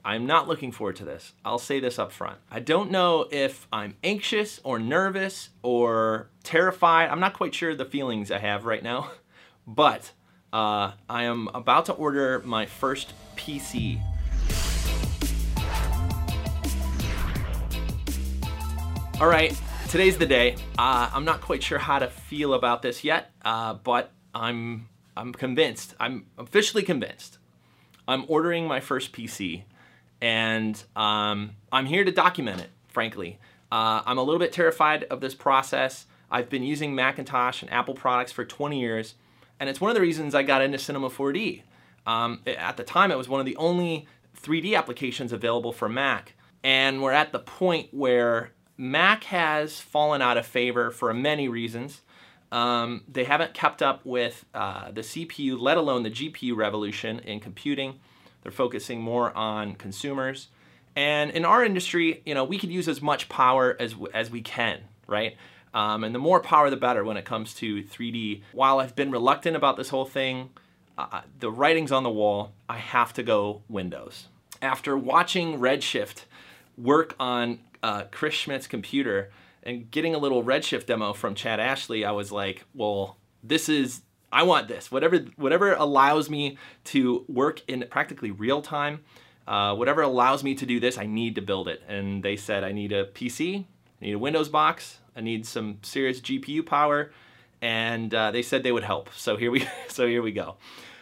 I'm not looking forward to this. I'll say this up front. I don't know if I'm anxious or nervous or terrified. I'm not quite sure the feelings I have right now, but I am about to order my first PC. All right, today's the day. I'm not quite sure how to feel about this yet, but I'm convinced. I'm officially convinced. I'm ordering my first PC, and I'm here to document it, frankly. I'm a little bit terrified of this process. I've been using Macintosh and Apple products for 20 years, and it's one of the reasons I got into Cinema 4D. At the time, it was one of the only 3D applications available for Mac, and we're at the point where Mac has fallen out of favor for many reasons. They haven't kept up with the CPU, let alone the GPU revolution in computing. They're focusing more on consumers. And in our industry, we could use as much power as we can, right? And the more power, the better when it comes to 3D. While I've been reluctant about this whole thing, the writing's on the wall. I have to go Windows. After watching Redshift work on Chris Schmidt's computer and getting a little Redshift demo from Chad Ashley, I was like, well, I want this. Whatever allows me to work in practically real time, whatever allows me to do this, I need to build it. And they said I need a PC, I need a Windows box, I need some serious GPU power, and they said they would help. So here we go.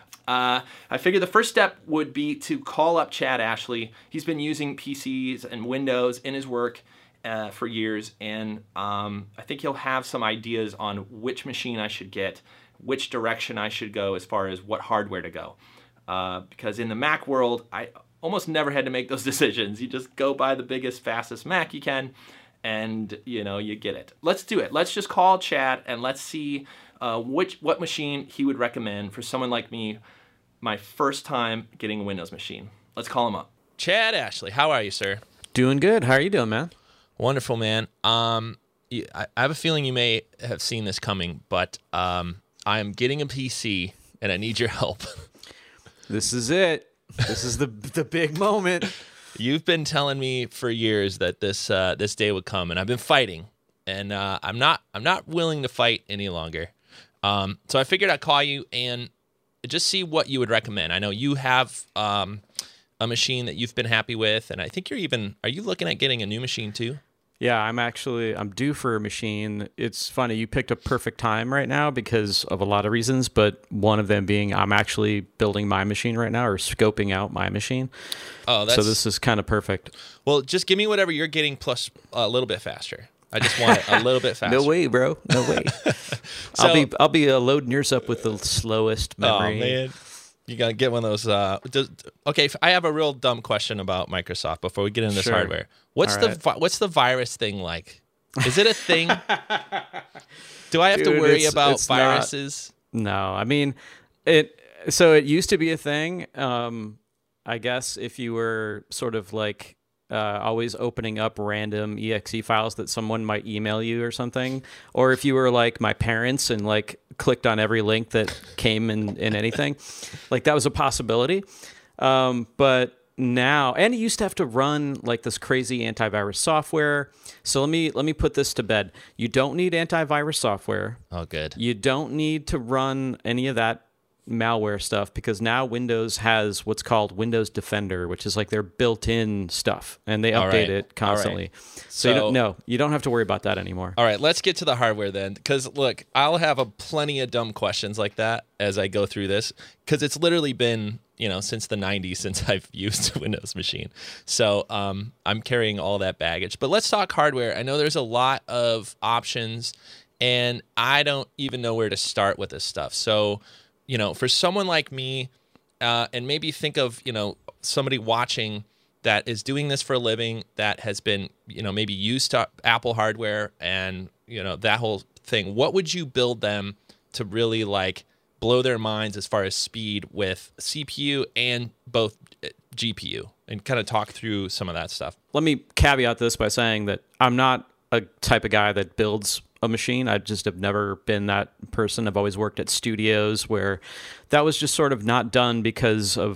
I figured the first step would be to call up Chad Ashley. He's been using PCs and Windows in his work for years, and I think he'll have some ideas on which machine I should get, which direction I should go as far as what hardware to go. Because in the Mac world, I almost never had to make those decisions. You just go buy the biggest, fastest Mac you can, and you get it. Let's do it. Let's just call Chad and let's see what machine he would recommend for someone like me, my first time getting a Windows machine. Let's call him up. Chad Ashley, how are you, sir? Doing good. How are you doing, man? Wonderful, man. I have a feeling you may have seen this coming, but I am getting a PC, and I need your help. This is it. This is the big moment. You've been telling me for years that this day would come, and I've been fighting, and I'm not willing to fight any longer. So I figured I'd call you and just see what you would recommend. I know you have a machine that you've been happy with, and I think are you looking at getting a new machine too? Yeah, I'm due for a machine. It's funny, you picked a perfect time right now because of a lot of reasons, but one of them being I'm actually building my machine right now or scoping out my machine. So this is kind of perfect. Well, just give me whatever you're getting plus a little bit faster. I just want it a little bit faster. No way, bro. No way. I'll be loading yours up with the slowest memory. Oh man, you gotta get one of those. Okay, I have a real dumb question about Microsoft before we get into this hardware. What's the virus thing like? Is it a thing? Do I have to worry about viruses? No, I mean it. So it used to be a thing. I guess if you were sort of like. Always opening up random exe files that someone might email you or something, or if you were like my parents and like clicked on every link that came in anything, like that was a possibility. But now, and you used to have to run like this crazy antivirus software. So let me put this to bed. You don't need antivirus software. Oh, good. You don't need to run any of that malware stuff because now Windows has what's called Windows Defender, which is like their built-in stuff, and they update it constantly. Right. So you don't have to worry about that anymore. All right, let's get to the hardware then, because look, I'll have plenty of dumb questions like that as I go through this, because it's literally been since the 90s since I've used a Windows machine. So I'm carrying all that baggage. But let's talk hardware. I know there's a lot of options, and I don't even know where to start with this stuff. So for someone like me, and maybe think of, somebody watching that is doing this for a living, that has been, maybe used to Apple hardware and, that whole thing. What would you build them to really like blow their minds as far as speed with CPU and both GPU, and kind of talk through some of that stuff? Let me caveat this by saying that I'm not a type of guy that builds a machine. I just have never been that person. I've always worked at studios where that was just sort of not done because of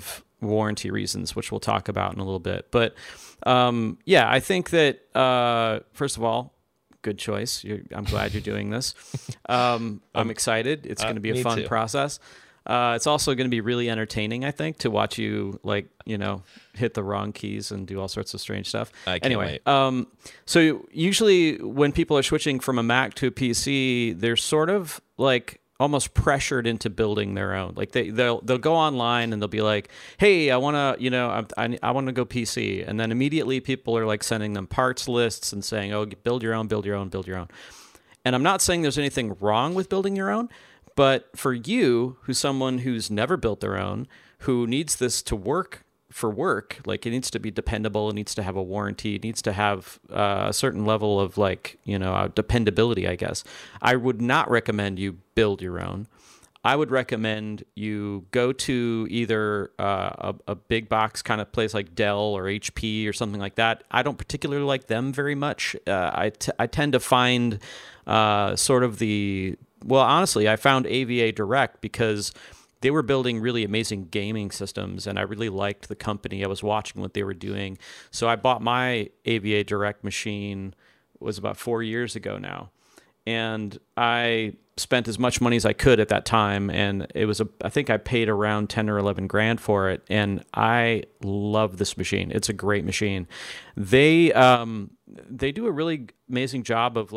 warranty reasons, which we'll talk about in a little bit. But yeah, I think that first of all, good choice. I'm glad you're doing this. I'm excited. It's going to be a fun process. It's also going to be really entertaining, I think, to watch you hit the wrong keys and do all sorts of strange stuff. Anyway, so usually when people are switching from a Mac to a PC, they're sort of like almost pressured into building their own. Like they'll go online and they'll be like, "Hey, I want to, I want to go PC," and then immediately people are like sending them parts lists and saying, "Oh, build your own, build your own, build your own." And I'm not saying there's anything wrong with building your own. But for you, who's someone who's never built their own, who needs this to work for work, like it needs to be dependable, it needs to have a warranty, it needs to have a certain level of dependability, I guess. I would not recommend you build your own. I would recommend you go to either a big box kind of place like Dell or HP or something like that. I don't particularly like them very much. I tend to find sort of honestly, I found AVA Direct because they were building really amazing gaming systems, and I really liked the company. I was watching what they were doing. So I bought my AVA Direct machine, it was about 4 years ago now. And I spent as much money as I could at that time, and I think I paid around 10 or 11 grand for it, and I love this machine. It's a great machine. They do a really amazing job of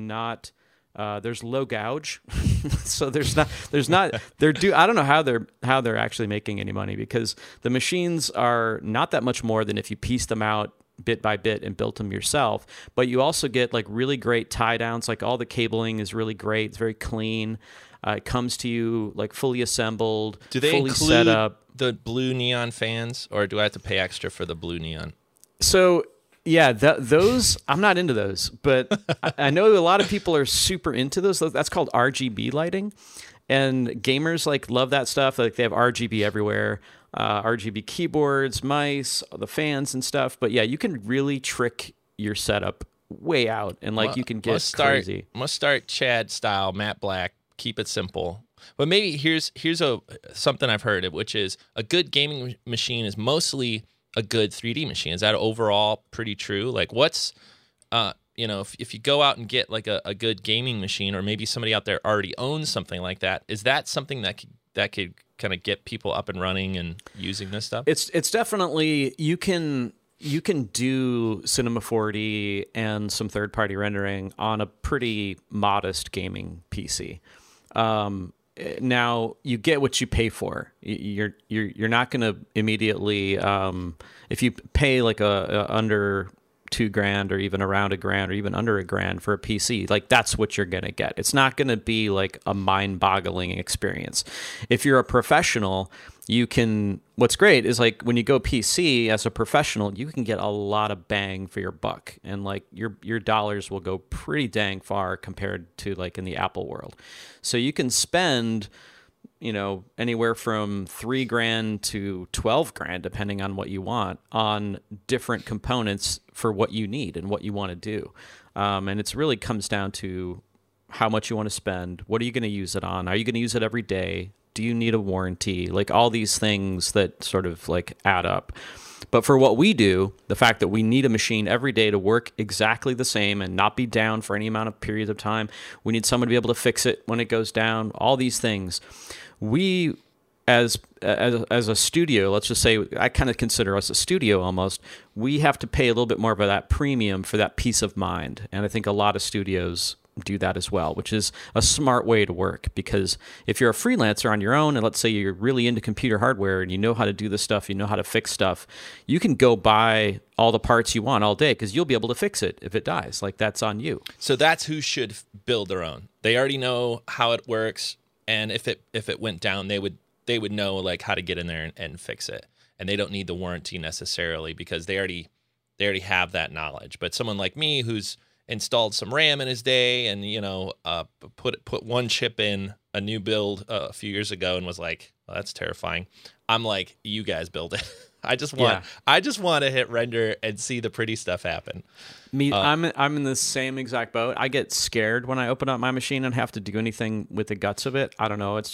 there's low gouge, so I don't know how they're actually making any money, because the machines are not that much more than if you piece them out bit by bit and built them yourself. But you also get like really great tie downs. Like all the cabling is really great. It's very clean. It comes to you like fully assembled. Do they fully include set up the blue neon fans, or do I have to pay extra for the blue neon? So yeah, those I'm not into those, but I know a lot of people are super into those. That's called RGB lighting, and gamers love that stuff. Like they have RGB everywhere, RGB keyboards, mice, the fans and stuff. But yeah, you can really trick your setup way out, and you can get crazy. Must start Chad style, matte black. Keep it simple. But maybe here's something I've heard, which is a good gaming machine is mostly a good 3D machine. Is that overall pretty true? Like what's, if you go out and get like a good gaming machine, or maybe somebody out there already owns something like that, is that something that could kind of get people up and running and using this stuff? It's definitely, you can do Cinema 4D and some third-party rendering on a pretty modest gaming PC. Now you get what you pay for. You're not going to immediately if you pay like a under $2,000 or even around $1,000 or even under $1,000 for a PC, that's what you're going to get. It's not going to be like a mind-boggling experience. If you're a professional, what's great is when you go PC as a professional, you can get a lot of bang for your buck, and your dollars will go pretty dang far compared to in the Apple world. So you can spend anywhere from $3,000 to $12,000, depending on what you want, on different components for what you need and what you want to do. And it's really comes down to how much you want to spend. What are you going to use it on? Are you going to use it every day? Do you need a warranty? All these things that sort of add up. But for what we do, the fact that we need a machine every day to work exactly the same and not be down for any amount of periods of time, we need someone to be able to fix it when it goes down, all these things. We, as a studio, let's just say, I kind of consider us a studio almost, we have to pay a little bit more of that premium for that peace of mind. And I think a lot of studios do that as well, which is a smart way to work, because if you're a freelancer on your own, and let's say you're really into computer hardware and you know how to do this stuff, you know how to fix stuff, you can go buy all the parts you want all day because you'll be able to fix it if it dies. That's on you. So that's who should build their own. They already know how it works, and if it went down, they would know how to get in there and fix it, and they don't need the warranty necessarily because they already have that knowledge. But someone like me who's installed some RAM in his day and put one chip in a new build a few years ago and was like, well, that's terrifying. I'm like, you guys build it. I just want to hit render and see the pretty stuff happen. I'm in the same exact boat. I get scared when I open up my machine and have to do anything with the guts of it. I don't know. It's just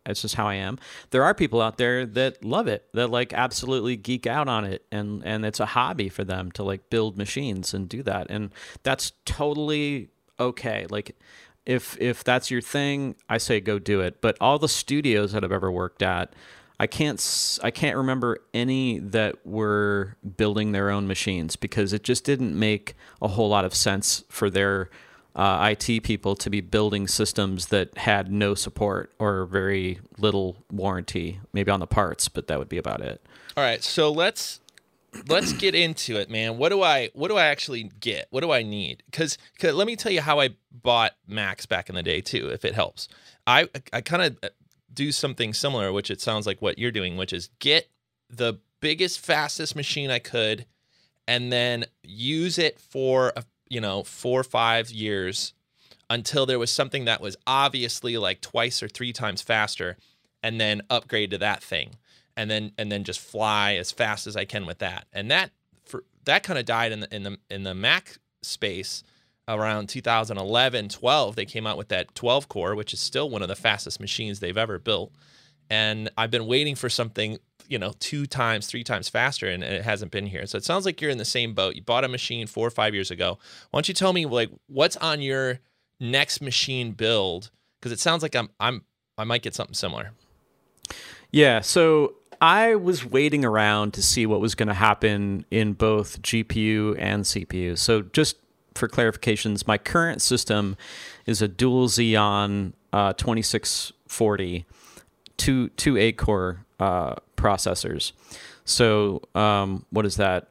It's just how I am. There are people out there that love it, that like absolutely geek out on it, and it's a hobby for them to like build machines and do that, and that's totally okay. Like if that's your thing, I say go do it. But all the studios that I've ever worked at, I can't remember any that were building their own machines, because it just didn't make a whole lot of sense for their IT people to be building systems that had no support or very little warranty, maybe on the parts, but that would be about it. All right, so let's get into it, man. What do I actually get? What do I need? Because let me tell you how I bought Macs back in the day too, if it helps. I kind of do something similar, which it sounds like what you're doing, which is get the biggest, fastest machine I could, and then use it for 4 or 5 years until there was something that was obviously like twice or 3 times faster, and then upgrade to that thing, and then just fly as fast as I can with that. And that kind of died in the Mac space around 2011, 12. They came out with that 12 core, which is still one of the fastest machines they've ever built. And I've been waiting for something 2 times, 3 times faster, and it hasn't been here. So it sounds like you're in the same boat. You bought a machine 4 or 5 years ago. Why don't you tell me like what's on your next machine build? Because it sounds like I might get something similar. Yeah, so I was waiting around to see what was going to happen in both GPU and CPU. So just for clarifications, my current system is a dual Xeon 2640, two 8-core processors. So what is that?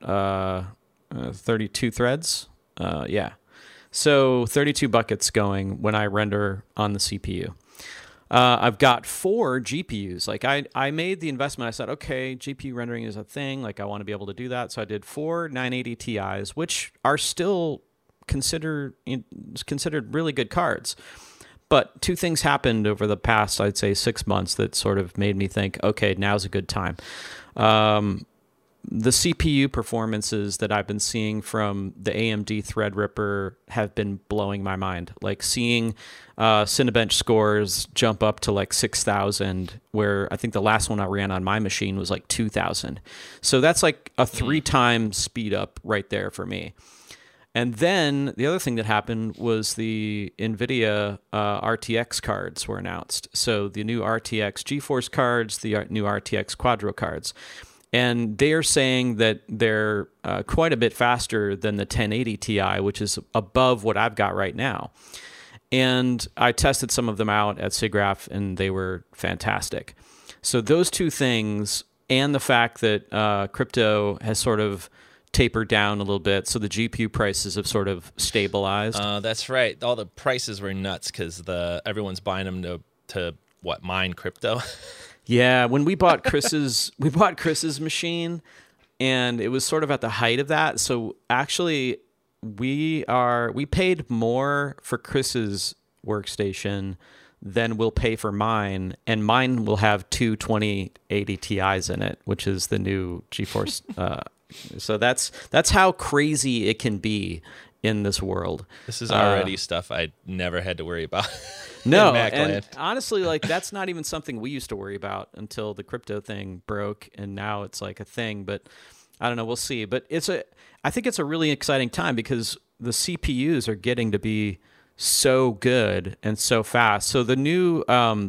32 threads? Yeah. So 32 buckets going when I render on the CPU. I've got 4 GPUs. Like I made the investment. I said, okay, GPU rendering is a thing. Like I want to be able to do that. So I did 4 980 Ti's, which are still considered really good cards. But 2 things happened over the past, I'd say, 6 months that sort of made me think, okay, now's a good time. The CPU performances that I've been seeing from the AMD Threadripper have been blowing my mind. Like seeing Cinebench scores jump up to like 6,000, where I think the last one I ran on my machine was like 2,000. So that's like a 3 times speed up right there for me. And then the other thing that happened was the NVIDIA RTX cards were announced. So the new RTX GeForce cards, the new RTX Quadro cards. And they are saying that they're quite a bit faster than the 1080 Ti, which is above what I've got right now. And I tested some of them out at SIGGRAPH, and they were fantastic. So those 2 things, and the fact that crypto has sort of tapered down a little bit, so the GPU prices have sort of stabilized. That's right. All the prices were nuts because everyone's buying them to mine crypto. Yeah, when we bought Chris's machine, and it was sort of at the height of that. So actually, we paid more for Chris's workstation than we'll pay for mine, and mine will have 2 2080 Ti's in it, which is the new GeForce. So that's how crazy it can be in this world. This is already stuff I never had to worry about. No, and honestly, like that's not even something we used to worry about until the crypto thing broke, and now it's like a thing. But I don't know, we'll see. But I think it's a really exciting time because the CPUs are getting to be so good and so fast. So the new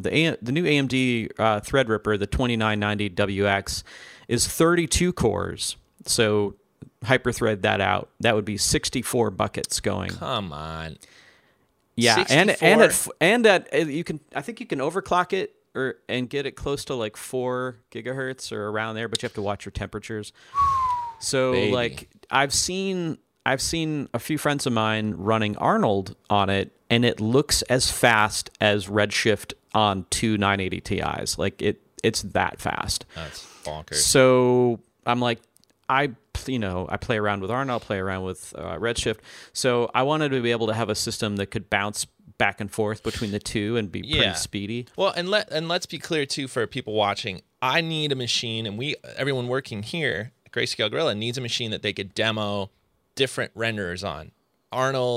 AMD Threadripper, the 2990WX, is 32 cores. So hyperthread that out. That would be 64 buckets going. Come on. Yeah, 64? and you can, I think you can overclock it and get it close to like 4 gigahertz or around there, but you have to watch your temperatures. So Baby. like I've seen a few friends of mine running Arnold on it, and it looks as fast as Redshift on 2 980 Ti's. Like it's that fast. That's bonkers. So I'm like, I play around with Arnold, play around with Redshift. So I wanted to be able to have a system that could bounce back and forth between the two and be pretty speedy. Well, and let's be clear too for people watching. I need a machine, and everyone working here at Grayscale Gorilla needs a machine that they could demo different renderers on. Arnold,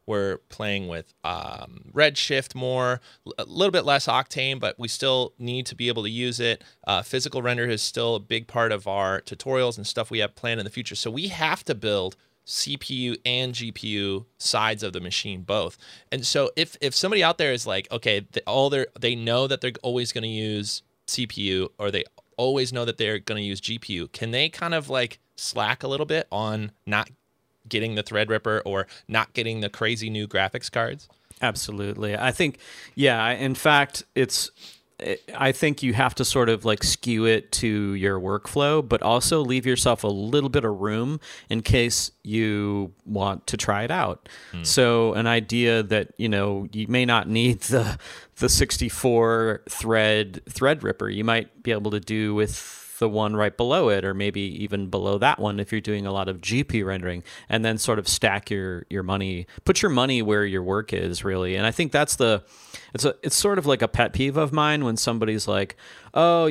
we're playing with Redshift more, a little bit less Octane, but we still need to be able to use it. Physical render is still a big part of our tutorials and stuff we have planned in the future. So we have to build CPU and GPU sides of the machine both. And so if somebody out there is like, okay, they know that they're always going to use CPU, or they always know that they're going to use GPU, can they kind of like slack a little bit on not getting the Threadripper or not getting the crazy new graphics cards? Absolutely. I think, yeah, in fact, I think you have to sort of like skew it to your workflow, but also leave yourself a little bit of room in case you want to try it out. So an idea that, you may not need the 64 Threadripper. You might be able to do with the one right below it, or maybe even below that one if you're doing a lot of GPU rendering, and then sort of stack your money, put your money where your work is, really. And I think that's it's sort of like a pet peeve of mine when somebody's like, oh,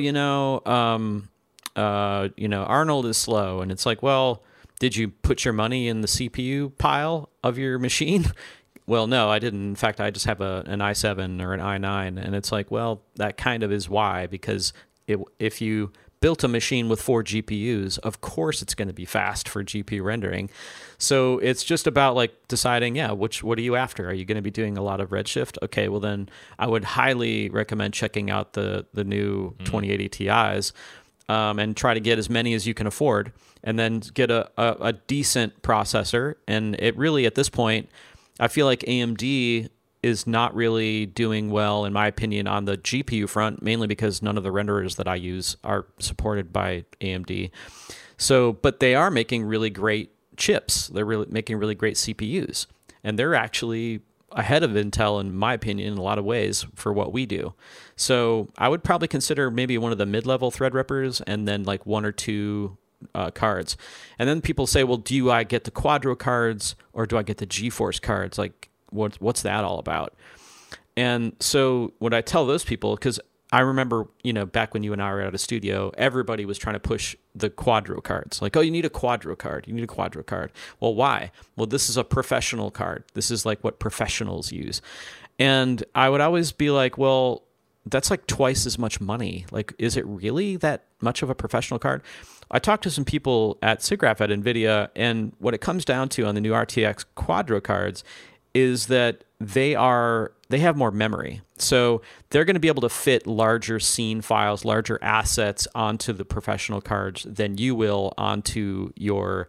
Arnold is slow, and it's like, well, did you put your money in the CPU pile of your machine? Well, no, I didn't. In fact, I just have an i7 or an i9, and it's like, well, that kind of is why, because if you built a machine with 4 GPUs, of course it's going to be fast for GPU rendering. So it's just about like deciding, what are you after? Are you going to be doing a lot of Redshift? Okay, well then I would highly recommend checking out the new 2080 Ti's and try to get as many as you can afford, and then get a decent processor. And it really, at this point, I feel like AMD is not really doing well, in my opinion, on the GPU front, mainly because none of the renderers that I use are supported by AMD. So, but they are making really great chips. They're really making really great CPUs, and they're actually ahead of Intel, in my opinion, in a lot of ways for what we do. So I would probably consider maybe one of the mid-level Threadrippers, and then like 1 or 2 cards. And then people say, well, do I get the Quadro cards or do I get the GeForce cards? Like, what's that all about? And so what I tell those people, because I remember, back when you and I were at a studio, everybody was trying to push the Quadro cards. Like, oh, you need a Quadro card. You need a Quadro card. Well, why? Well, this is a professional card. This is like what professionals use. And I would always be like, well, that's like twice as much money. Like, is it really that much of a professional card? I talked to some people at SIGGRAPH at NVIDIA, and what it comes down to on the new RTX Quadro cards is that they have more memory. So they're going to be able to fit larger scene files, larger assets onto the professional cards than you will onto your,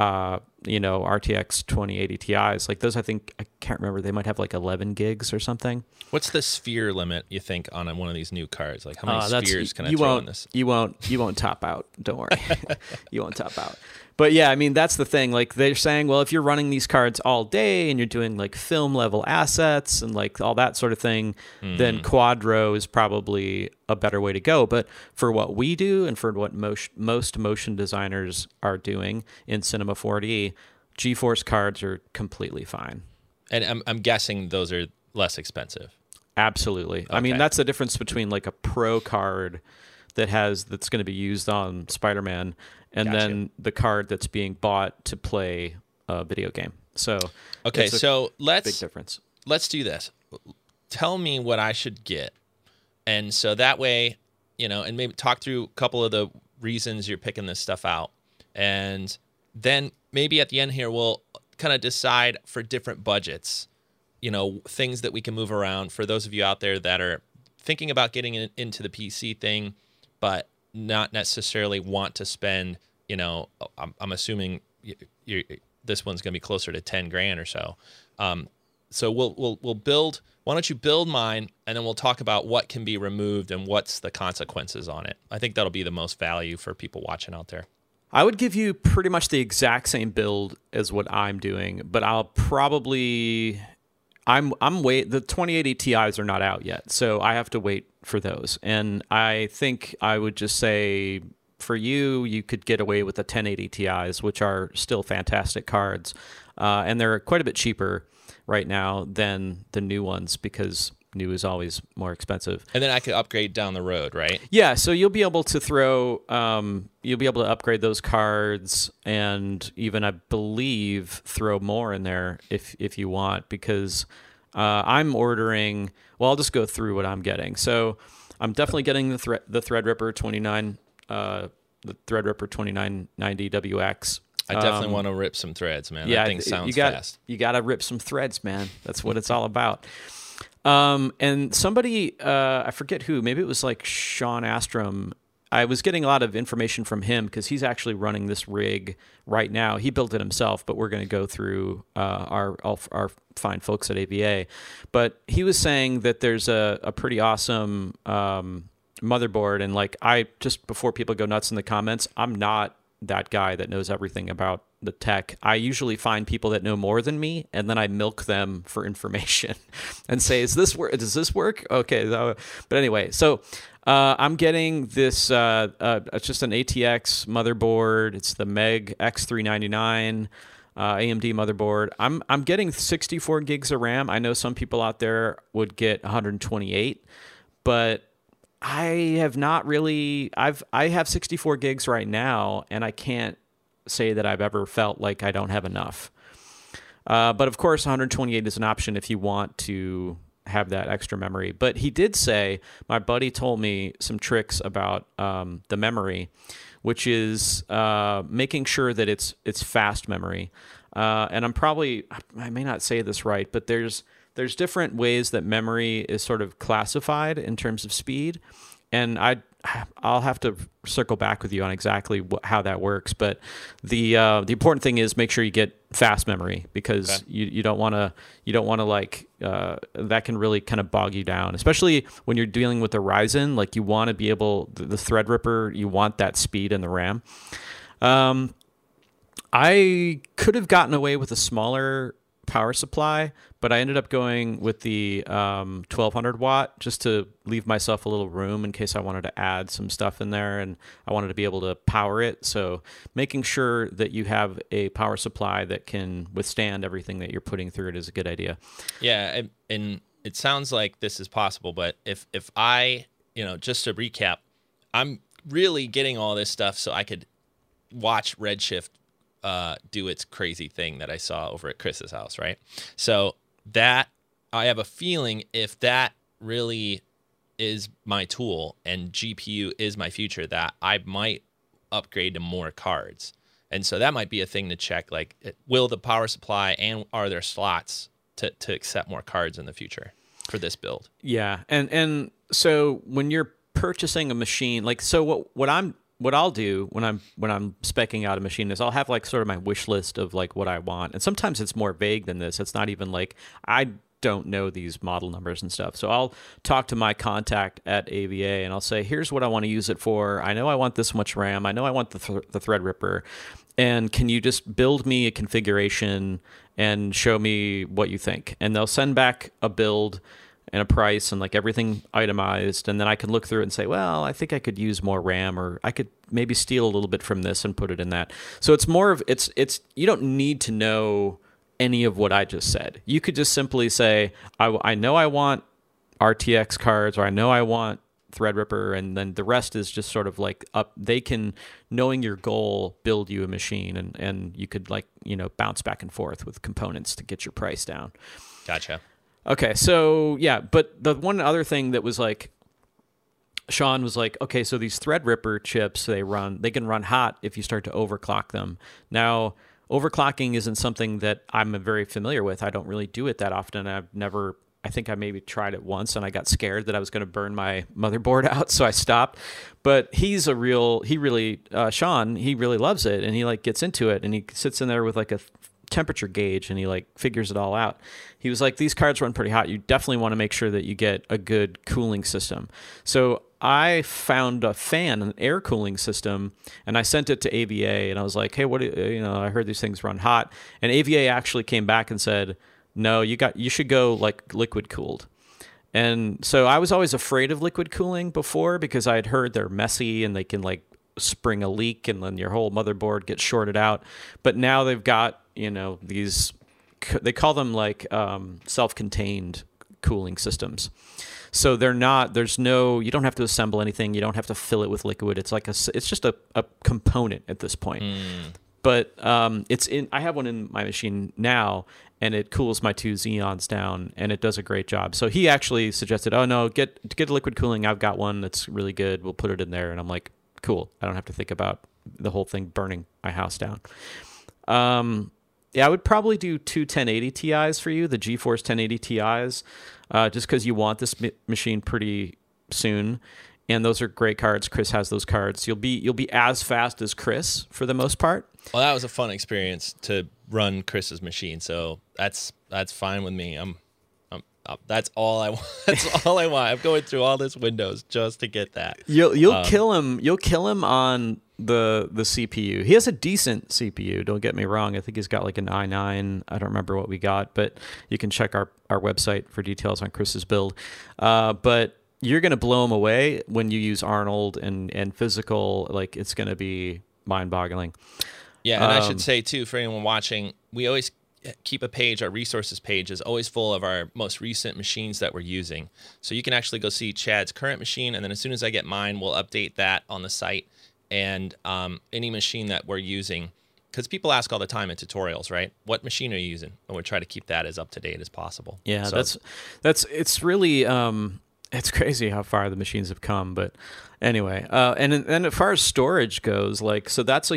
RTX 2080 Ti's. Like those, I can't remember, they might have like 11 gigs or something. What's the sphere limit, you think, on one of these new cards? Like how many spheres can I throw in this? You won't top out. Don't worry. You won't top out. But yeah, I mean, that's the thing. Like they're saying, well, if you're running these cards all day and you're doing like film level assets and like all that sort of thing, then Quadro is probably a better way to go. But for what we do and for what most motion designers are doing in Cinema 4D, GeForce cards are completely fine. And I'm guessing those are less expensive. Absolutely. Okay. I mean, that's the difference between like a pro card that's going to be used on Spider-Man and then the card that's being bought to play a video game. So okay, so big difference. Let's do this. Tell me what I should get, and so that way, and maybe talk through a couple of the reasons you're picking this stuff out, and then maybe at the end here we'll kind of decide for different budgets, things that we can move around for those of you out there that are thinking about getting into the PC thing, but not necessarily want to spend, I'm assuming this one's going to be closer to 10 grand or so. So we'll build, why don't you build mine, and then we'll talk about what can be removed and what's the consequences on it. I think that'll be the most value for people watching out there. I would give you pretty much the exact same build as what I'm doing, but I'll probably... the 2080 Ti's are not out yet, so I have to wait for those. And I think I would just say for you could get away with the 1080 Ti's, which are still fantastic cards. And they're quite a bit cheaper right now than the new ones because new is always more expensive. And then I could upgrade down the road, right? Yeah, so you'll be able to throw, you'll be able to upgrade those cards, and even I believe throw more in there if you want, because I'm ordering. Well, I'll just go through what I'm getting. So I'm definitely getting the Threadripper 29, the Threadripper 2990 WX. I definitely want to rip some threads, man. Yeah, that thing sounds fast. You got to rip some threads, man. That's what it's all about. And somebody, I forget who, maybe it was like Sean Astrom. I was getting a lot of information from him because he's actually running this rig right now. He built it himself, but we're going to go through our fine folks at AVA. But he was saying that there's a pretty awesome motherboard, and like just before people go nuts in the comments, I'm not that guy that knows everything about the tech. I usually find people that know more than me, and then I milk them for information and say, "Does this work? Okay." But anyway, so I'm getting this. It's just an ATX motherboard. It's the Meg X399 AMD motherboard. I'm getting 64 gigs of RAM. I know some people out there would get 128, but I have not really. I have 64 gigs right now, and I can't say that I've ever felt like I don't have enough. But of course, 128 is an option if you want to have that extra memory. But he did say, my buddy told me some tricks about the memory, which is making sure that it's fast memory. And I may not say this right, but there's different ways that memory is sort of classified in terms of speed, and I'll have to circle back with you on exactly how that works. But the important thing is make sure you get fast memory, because you don't want to like that can really kind of bog you down, especially when you're dealing with the Ryzen. Like, you want to be able, the Threadripper, you want that speed in the RAM. I could have gotten away with a smaller power supply, but I ended up going with the 1200 watt just to leave myself a little room in case I wanted to add some stuff in there, and I wanted to be able to power it. So making sure that you have a power supply that can withstand everything that you're putting through it is a good idea. Yeah, and it sounds like this is possible, but if I, just to recap, I'm really getting all this stuff so I could watch Redshift do its crazy thing that I saw over at Chris's house, right? So that, I have a feeling, if that really is my tool and GPU is my future, that I might upgrade to more cards. And so that might be a thing to check, like, will the power supply and are there slots to accept more cards in the future for this build? Yeah, and so when you're purchasing a machine, like, so what I'll do when I'm speccing out a machine is I'll have like sort of my wish list of like what I want. And sometimes it's more vague than this. It's not even like, I don't know these model numbers and stuff. So I'll talk to my contact at AVA and I'll say, here's what I want to use it for. I know I want this much RAM. I know I want the Threadripper. And can you just build me a configuration and show me what you think? And they'll send back a build and a price and like everything itemized, and then I can look through it and say, well, I think I could use more RAM, or I could maybe steal a little bit from this and put it in that. So it's more of, it's you don't need to know any of what I just said. You could just simply say, I know I want RTX cards, or I know I want Threadripper, and then the rest is just sort of like up. They can, knowing your goal, build you a machine, and you could like, bounce back and forth with components to get your price down. Gotcha. Okay, so yeah, but the one other thing that was like, Sean was like, okay, so these Threadripper chips, they can run hot if you start to overclock them. Now, overclocking isn't something that I'm very familiar with. I don't really do it that often. I think I maybe tried it once and I got scared that I was going to burn my motherboard out, so I stopped. But Sean, he really loves it, and he like gets into it, and he sits in there with like a temperature gauge and he like figures it all out. He was like, these cards run pretty hot. You definitely want to make sure that you get a good cooling system. So I found an air cooling system, and I sent it to AVA, and I was like, hey, I heard these things run hot. And AVA actually came back and said, no, you should go like liquid cooled. And so I was always afraid of liquid cooling before, because I had heard they're messy and they can like spring a leak and then your whole motherboard gets shorted out. But now they've got, these, they call them like self-contained cooling systems. So they're not. There's no. You don't have to assemble anything. You don't have to fill it with liquid. It's like it's just a component at this point. But it's in. I have one in my machine now, and it cools my 2 Xeons down, and it does a great job. So he actually suggested, "Oh no, get liquid cooling. I've got one that's really good. We'll put it in there." And I'm like, "Cool. I don't have to think about the whole thing burning my house down." Yeah, I would probably do 2 1080 Ti's for you, the GeForce 1080 Ti's, just because you want this machine pretty soon. And those are great cards. Chris has those cards. You'll be as fast as Chris for the most part. Well, that was a fun experience to run Chris's machine, so that's fine with me. That's all I want. That's all I want. I'm going through all this Windows just to get that. You'll kill him. You'll kill him on the CPU. He has a decent CPU. Don't get me wrong. I think he's got like an i9. I don't remember what we got, but you can check our website for details on Chris's build. But you're gonna blow him away when you use Arnold and physical. Like it's gonna be mind-boggling. Yeah, and I should say too, for anyone watching, we always keep a page. Our resources page is always full of our most recent machines that we're using. So you can actually go see Chad's current machine, and then as soon as I get mine, we'll update that on the site. And any machine that we're using, because people ask all the time in tutorials, right? What machine are you using? And we try to keep that as up to date as possible. Yeah, so, it's really it's crazy how far the machines have come. But anyway, and as far as storage goes, like so that's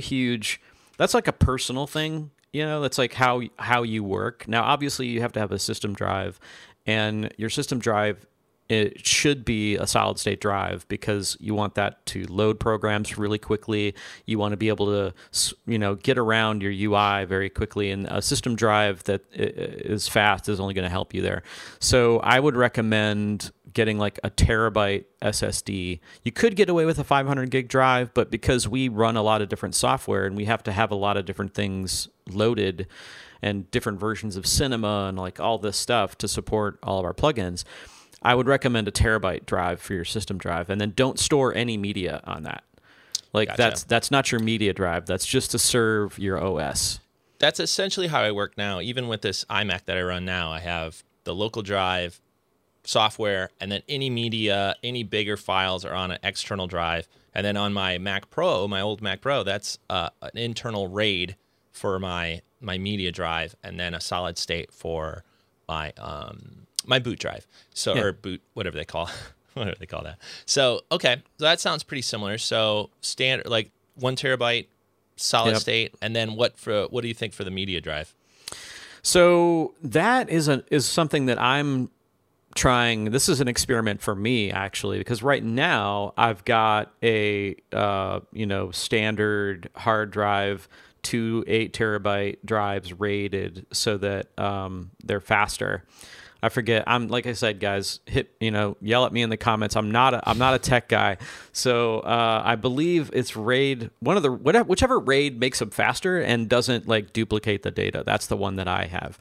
like a personal thing. You know, that's like how you work. Now, obviously, you have to have a system drive, and your system drive, it should be a solid state drive because you want that to load programs really quickly. You want to be able to, get around your UI very quickly, and a system drive that is fast is only going to help you there. So I would recommend getting like a terabyte SSD. You could get away with a 500 gig drive, but because we run a lot of different software and we have to have a lot of different things loaded and different versions of Cinema and like all this stuff to support all of our plugins, I would recommend a terabyte drive for your system drive, and then don't store any media on that. Like Gotcha. that's not your media drive. That's just to serve your OS. That's essentially how I work now. Even with this iMac that I run now, I have the local drive, software, and then any media, any bigger files are on an external drive. And then on my Mac Pro, my old Mac Pro, that's an internal RAID for my media drive, and then a solid state for my my boot drive. So or boot, whatever they call that. So okay, so that sounds pretty similar. So standard, like 1 terabyte solid state, and then what do you think for the media drive? So that is something that I'm trying. This is an experiment for me actually, because right now I've got a standard hard drive, 2 8 terabyte drives rated so that they're faster. I forget. I'm like I said, guys. Yell at me in the comments. I'm not a tech guy, so I believe it's RAID. Whichever RAID makes them faster and doesn't like duplicate the data. That's the one that I have.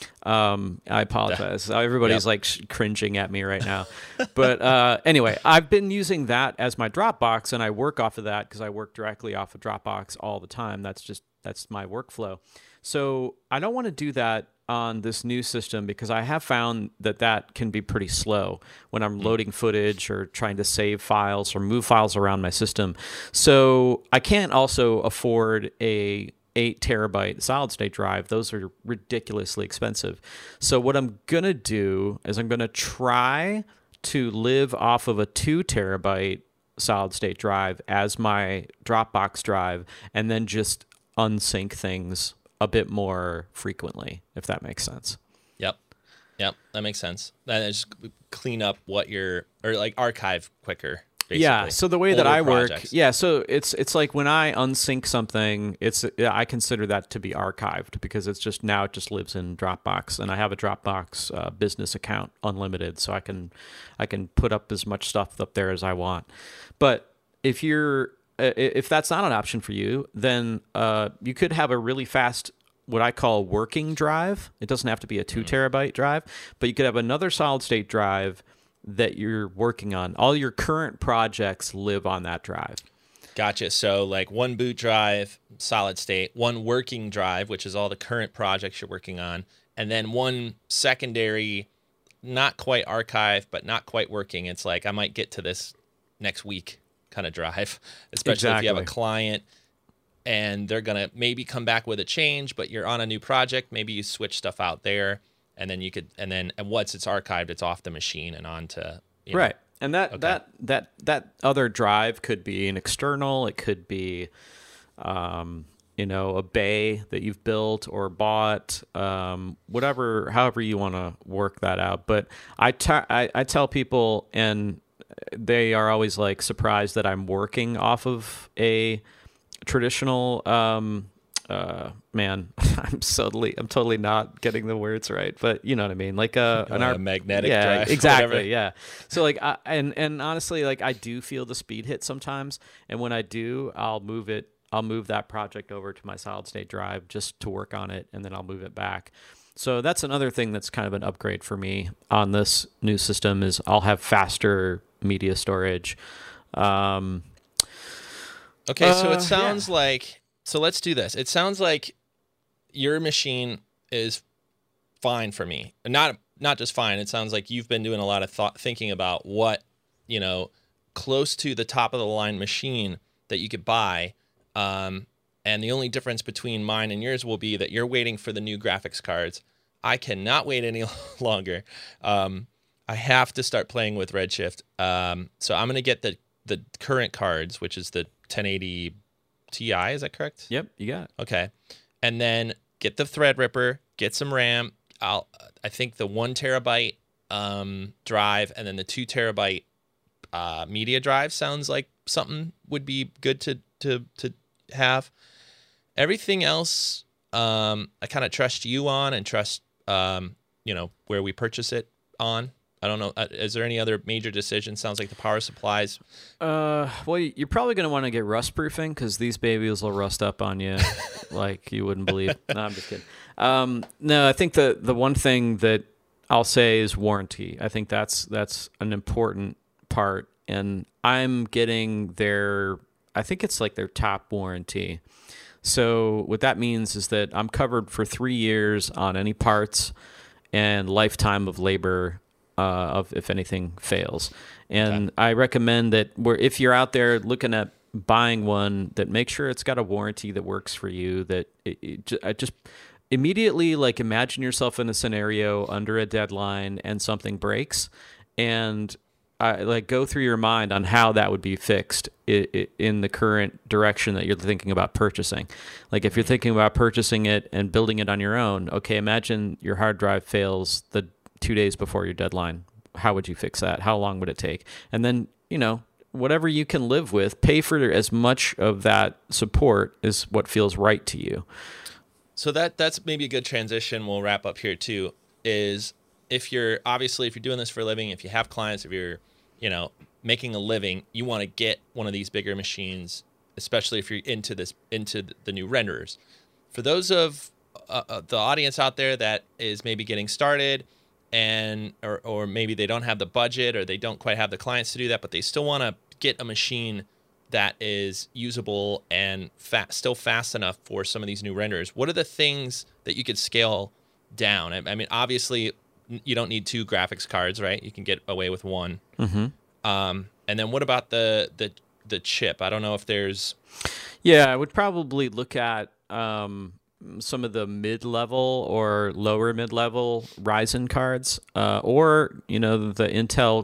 I apologize. Everybody's like cringing at me right now. But anyway, I've been using that as my Dropbox, and I work off of that because I work directly off of Dropbox all the time. That's my workflow. So I don't want to do that on this new system because I have found that can be pretty slow when I'm loading footage or trying to save files or move files around my system. So I can't also afford a 8 terabyte solid state drive. Those are ridiculously expensive. So what I'm going to do is I'm going to try to live off of a 2 terabyte solid state drive as my Dropbox drive, and then just unsync things a bit more frequently, if that makes sense. Yep, that makes sense. Then just clean up archive quicker. Basically. Yeah. So the way that I work, so it's like when I unsync something, I consider that to be archived because it just lives in Dropbox, and I have a Dropbox business account, unlimited, so I can put up as much stuff up there as I want. But if that's not an option for you, then you could have a really fast, what I call working drive. It doesn't have to be a 2 terabyte drive, but you could have another solid state drive that you're working on. All your current projects live on that drive. Gotcha. So like 1 boot drive, solid state, 1 working drive, which is all the current projects you're working on, and then 1 secondary not quite archive, but not quite working. It's like I might get to this next week kind of drive, especially if you have a client and they're going to maybe come back with a change, but you're on a new project. Maybe you switch stuff out there, and then and once it's archived, it's off the machine and on to, right. And that other drive could be an external. It could be, a bay that you've built or bought, however you want to work that out. But I tell people, and they are always like surprised that I'm working off of a traditional, man, I'm totally not getting the words right, but you know what I mean? Like a magnetic drive. Exactly. Whatever. Yeah. So like, and honestly, like I do feel the speed hit sometimes. And when I do, I'll move that project over to my solid state drive just to work on it. And then I'll move it back. So that's another thing that's kind of an upgrade for me on this new system is I'll have faster media storage. Okay. So it sounds like, so let's do this. It sounds like your machine is fine for me. Not just fine. It sounds like you've been doing a lot of thinking about what, close to the top of the line machine that you could buy. And the only difference between mine and yours will be that you're waiting for the new graphics cards. I cannot wait any longer. I have to start playing with Redshift. So I'm going to get the current cards, which is the 1080 Ti. Is that correct? Yep, you got it. Okay. And then get the Threadripper, get some RAM. I think the 1 terabyte drive and then the 2 terabyte media drive sounds like something would be good to have. Everything else, I kind of trust you on and trust, where we purchase it on. I don't know. Is there any other major decision? Sounds like the power supplies. Well, you're probably going to want to get rust proofing because these babies will rust up on you like you wouldn't believe. No, I'm just kidding. No, I think the one thing that I'll say is warranty. I think that's an important part, and I'm getting I think it's like their top warranty. So what that means is that I'm covered for 3 years on any parts and lifetime of labor of if anything fails. And okay. I recommend that if you're out there looking at buying one, that make sure it's got a warranty that works for you. That I just immediately like imagine yourself in a scenario under a deadline and something breaks, and like go through your mind on how that would be fixed in the current direction that you're thinking about purchasing. Like if you're thinking about purchasing it and building it on your own, okay, imagine your hard drive fails the 2 days before your deadline. How would you fix that? How long would it take? And then, whatever you can live with, pay for as much of that support is what feels right to you. So that's maybe a good transition. We'll wrap up here too, is if you're doing this for a living, if you have clients, if you're, making a living, you want to get one of these bigger machines, especially if you're into the new renderers. For those of the audience out there that is maybe getting started and or maybe they don't have the budget or they don't quite have the clients to do that, but they still want to get a machine that is usable and still fast enough for some of these new renderers. What are the things that you could scale down? I mean, obviously, you don't need 2 graphics cards, right? You can get away with 1. Mm-hmm. And then what about the chip? I don't know if there's... Yeah, I would probably look at some of the mid-level or lower mid-level Ryzen cards, or the Intel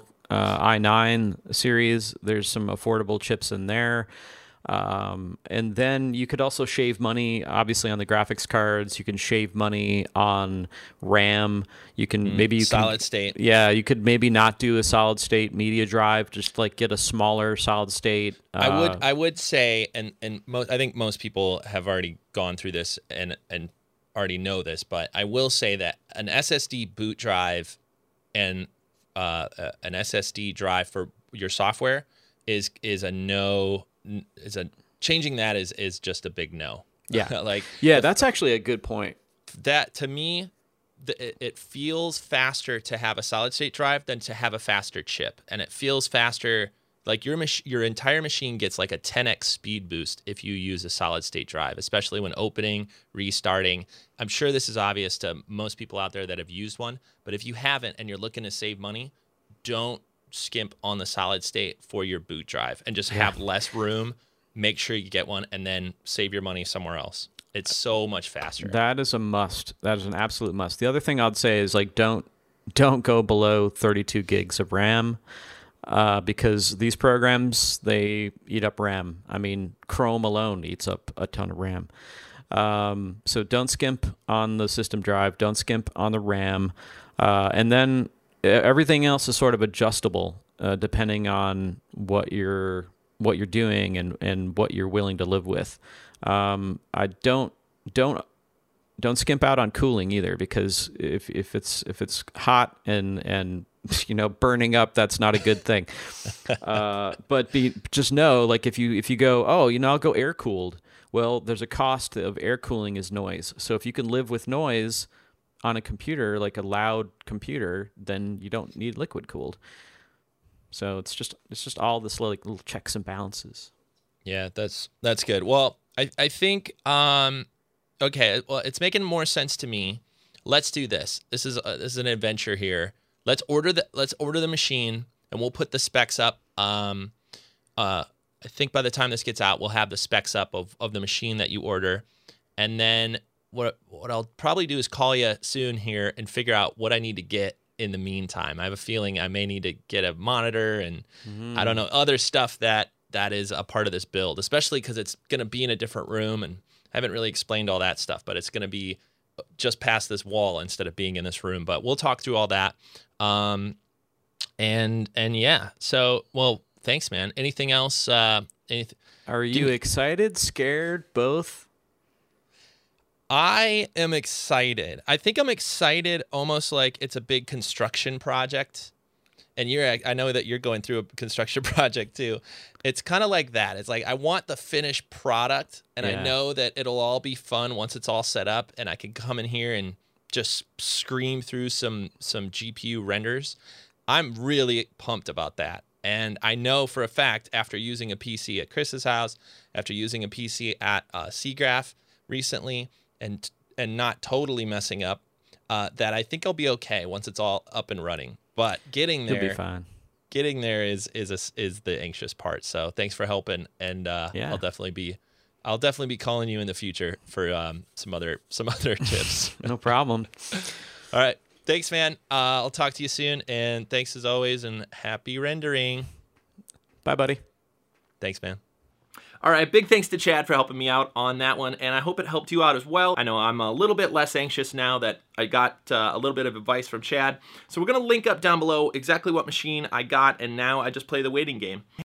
i9 series. There's some affordable chips in there. And then you could also shave money, obviously, on the graphics cards. You can shave money on RAM. You can solid state. Yeah, you could maybe not do a solid state media drive. Just like get a smaller solid state. I would say, and I think most people have already gone through this and already know this, but I will say that an SSD boot drive and an SSD drive for your software is a no. Changing that is just a big no. Yeah. That's actually a good point. That to me, it feels faster to have a solid state drive than to have a faster chip, and it feels faster Like your entire machine gets like a 10x speed boost if you use a solid state drive, especially when opening, restarting. I'm sure this is obvious to most people out there that have used one, but if you haven't and you're looking to save money, don't skimp on the solid state for your boot drive and just have less room. Make sure you get one and then save your money somewhere else. It's so much faster. That is a must. That is an absolute must. The other thing I'd say is like don't go below 32 gigs of RAM. Because these programs, they eat up RAM. I mean, Chrome alone eats up a ton of RAM. So don't skimp on the system drive. Don't skimp on the RAM. And then everything else is sort of adjustable depending on what you're doing and what you're willing to live with. I don't skimp out on cooling either, because if it's hot and burning up, that's not a good thing. But just know, like if you go, I'll go air cooled. Well, there's a cost of air cooling is noise. So if you can live with noise on a computer, like a loud computer, then you don't need liquid cooled. So it's just all this little checks and balances. Yeah, that's good. Well, I think okay, well, it's making more sense to me. Let's do this. This is an adventure here. Let's order the machine, and we'll put the specs up. I think by the time this gets out, we'll have the specs up of the machine that you order, and then what I'll probably do is call you soon here and figure out what I need to get in the meantime. I have a feeling I may need to get a monitor and I don't know, other stuff that is a part of this build, especially because it's going to be in a different room, and I haven't really explained all that stuff, but it's going to be just past this wall instead of being in this room. But we'll talk through all that. And yeah, so, well, thanks, man. Anything else? Are you excited, scared, both? I am excited. I think I'm excited almost like it's a big construction project. And I know that you're going through a construction project too. It's kind of like that. It's like I want the finished product, and I know that it'll all be fun once it's all set up, and I can come in here and just scream through some GPU renders. I'm really pumped about that. And I know for a fact, after using a PC at Chris's house, after using a PC at SeaGraph recently, and not totally messing up, that I think I'll be okay once it's all up and running. But getting there, you'll be fine. Getting there is the anxious part. So thanks for helping, and I'll definitely be calling you in the future for some other tips. No problem. All right, thanks, man. I'll talk to you soon, and thanks as always, and happy rendering. Bye, buddy. Thanks, man. All right, big thanks to Chad for helping me out on that one, and I hope it helped you out as well. I know I'm a little bit less anxious now that I got a little bit of advice from Chad. So we're going to link up down below exactly what machine I got, and now I just play the waiting game.